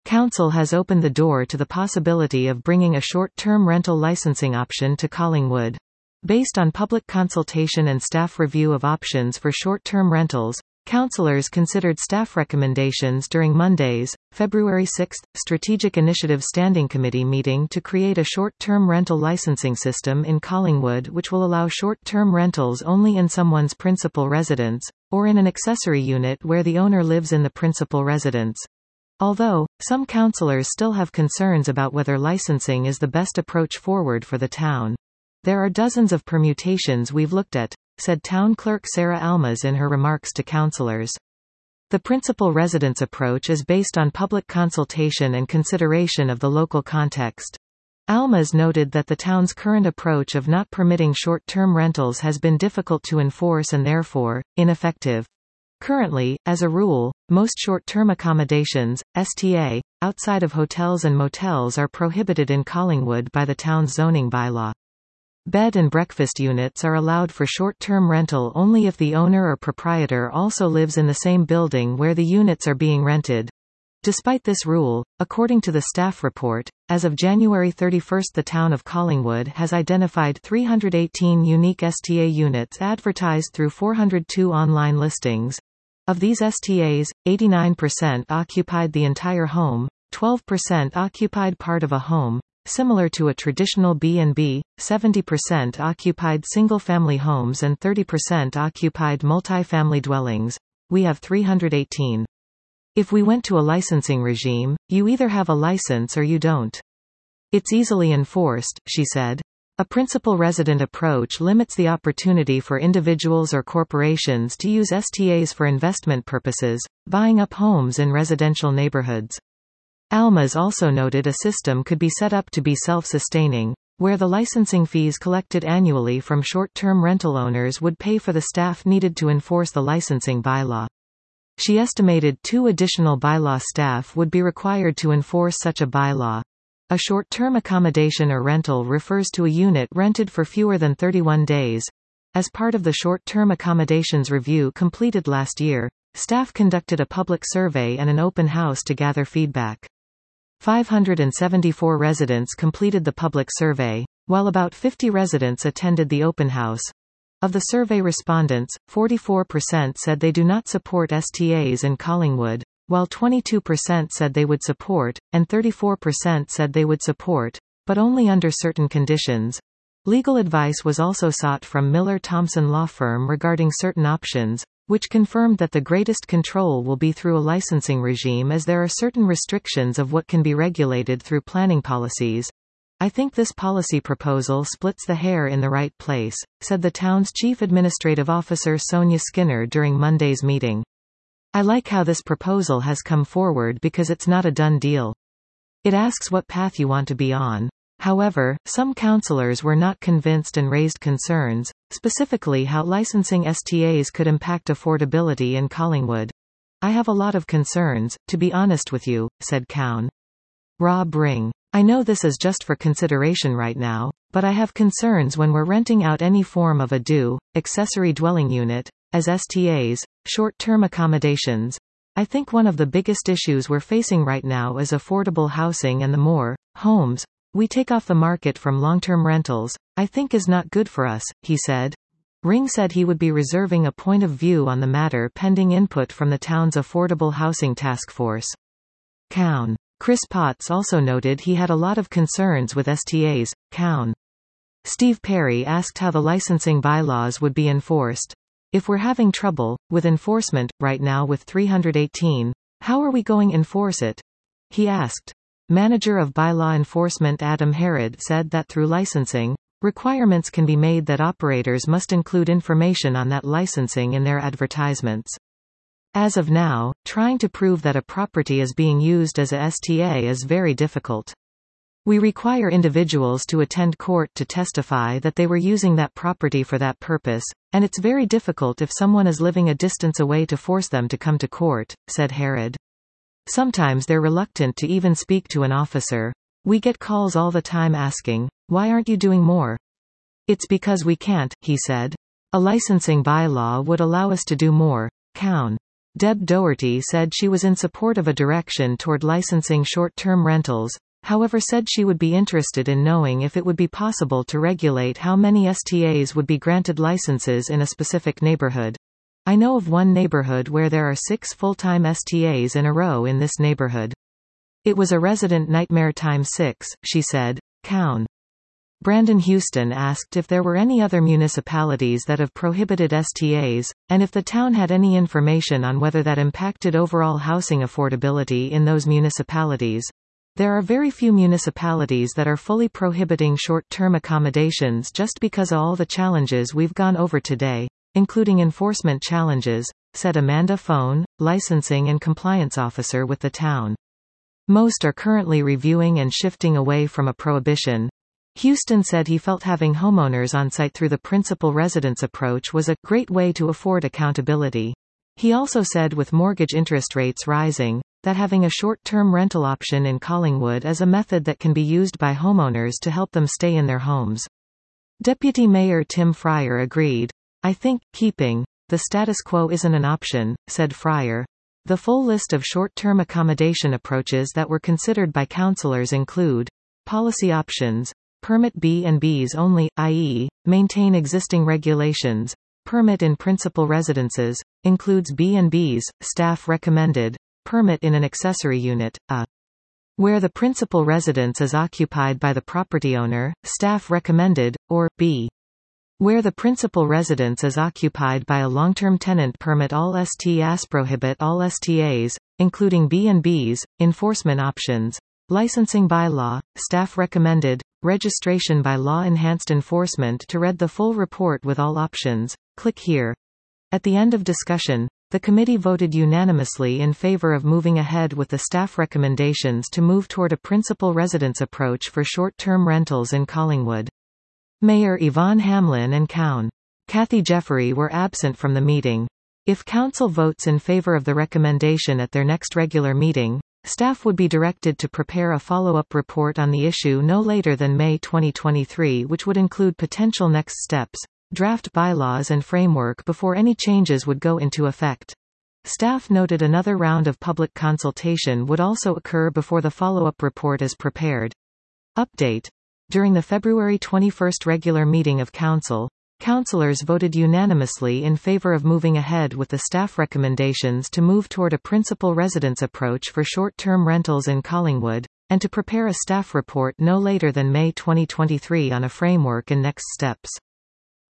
Council has opened the door to the possibility of bringing a short-term rental licensing option to Collingwood. Based on public consultation and staff review of options for short-term rentals, councillors considered staff recommendations during Monday's, February 6, Strategic Initiative Standing Committee meeting to create a short-term rental licensing system in Collingwood which will allow short-term rentals only in someone's principal residence, or in an accessory unit where the owner lives in the principal residence. Although, some councillors still have concerns about whether licensing is the best approach forward for the town. There are dozens of permutations we've looked at, said Town Clerk Sarah Almas in her remarks to councillors. The principal residence approach is based on public consultation and consideration of the local context. Almas noted that the town's current approach of not permitting short-term rentals has been difficult to enforce and therefore, ineffective. Currently, as a rule, most short-term accommodations, STA, outside of hotels and motels are prohibited in Collingwood by the town's zoning bylaw. Bed and breakfast units are allowed for short-term rental only if the owner or proprietor also lives in the same building where the units are being rented. Despite this rule, according to the staff report, as of January 31 the town of Collingwood has identified 318 unique STA units advertised through 402 online listings. Of these STAs, 89% occupied the entire home, 12% occupied part of a home, similar to a traditional B&B, 70% occupied single-family homes and 30% occupied multi-family dwellings. We have 318. If we went to a licensing regime, you either have a license or you don't. It's easily enforced, she said. A principal resident approach limits the opportunity for individuals or corporations to use STAs for investment purposes, buying up homes in residential neighborhoods. Almas also noted a system could be set up to be self-sustaining, where the licensing fees collected annually from short-term rental owners would pay for the staff needed to enforce the licensing bylaw. She estimated 2 additional bylaw staff would be required to enforce such a bylaw. A short-term accommodation or rental refers to a unit rented for fewer than 31 days. As part of the short-term accommodations review completed last year, staff conducted a public survey and an open house to gather feedback. 574 residents completed the public survey, while about 50 residents attended the open house. Of the survey respondents, 44% said they do not support STAs in Collingwood, while 22% said they would support, and 34% said they would support, but only under certain conditions. Legal advice was also sought from Miller Thomson Law Firm regarding certain options, which confirmed that the greatest control will be through a licensing regime as there are certain restrictions of what can be regulated through planning policies. I think this policy proposal splits the hair in the right place, said the town's Chief Administrative Officer Sonia Skinner during Monday's meeting. I like how this proposal has come forward because it's not a done deal. It asks what path you want to be on. However, some councillors were not convinced and raised concerns, specifically how licensing STAs could impact affordability in Collingwood. I have a lot of concerns, to be honest with you, said Cown. Rob Ring. I know this is just for consideration right now, but I have concerns when we're renting out any form of a accessory dwelling unit, as STAs, short-term accommodations. I think one of the biggest issues we're facing right now is affordable housing, and the more homes we take off the market from long-term rentals, I think is not good for us, he said. Ring said he would be reserving a point of view on the matter pending input from the town's Affordable Housing Task Force. Cown. Chris Potts also noted he had a lot of concerns with STAs. Cown. Steve Perry asked how the licensing bylaws would be enforced. If we're having trouble with enforcement right now with 318, how are we going to enforce it? He asked. Manager of Bylaw Enforcement Adam Herod said that through licensing, requirements can be made that operators must include information on that licensing in their advertisements. As of now, trying to prove that a property is being used as a STA is very difficult. We require individuals to attend court to testify that they were using that property for that purpose, and it's very difficult if someone is living a distance away to force them to come to court, said Herod. Sometimes they're reluctant to even speak to an officer. We get calls all the time asking, why aren't you doing more? It's because we can't, he said. A licensing bylaw would allow us to do more. Cown. Deb Doherty said she was in support of a direction toward licensing short-term rentals, however said she would be interested in knowing if it would be possible to regulate how many STAs would be granted licenses in a specific neighborhood. I know of one neighborhood where there are 6 full-time STAs in a row in this neighborhood. It was a resident nightmare times 6, she said. Cown. Brandon Houston asked if there were any other municipalities that have prohibited STAs, and if the town had any information on whether that impacted overall housing affordability in those municipalities. There are very few municipalities that are fully prohibiting short-term accommodations just because of all the challenges we've gone over today, including enforcement challenges, said Amanda Phone, licensing and compliance officer with the town. Most are currently reviewing and shifting away from a prohibition. Houston said he felt having homeowners on site through the principal residence approach was a great way to afford accountability. He also said with mortgage interest rates rising, that having a short-term rental option in Collingwood is a method that can be used by homeowners to help them stay in their homes. Deputy Mayor Tim Fryer agreed. I think, keeping the status quo isn't an option, said Fryer. The full list of short-term accommodation approaches that were considered by councillors include policy options, permit B&Bs only, i.e., maintain existing regulations, permit in principal residences, includes B&Bs, staff recommended, permit in an accessory unit, where the principal residence is occupied by the property owner, staff recommended, or b. where the principal residence is occupied by a long-term tenant. Permit all STAs. Prohibit all STAs, including B&Bs, enforcement options, licensing by law, staff recommended, registration by law. Enhanced enforcement. To read the full report with all options, click here. At the end of discussion, the committee voted unanimously in favor of moving ahead with the staff recommendations to move toward a principal residence approach for short-term rentals in Collingwood. Mayor Yvonne Hamlin and Cown. Kathy Jeffery were absent from the meeting. If Council votes in favor of the recommendation at their next regular meeting, staff would be directed to prepare a follow-up report on the issue no later than May 2023, which would include potential next steps, draft bylaws and framework before any changes would go into effect. Staff noted another round of public consultation would also occur before the follow-up report is prepared. Update. During the February 21 regular meeting of Council, councillors voted unanimously in favor of moving ahead with the staff recommendations to move toward a principal residence approach for short-term rentals in Collingwood, and to prepare a staff report no later than May 2023 on a framework and next steps.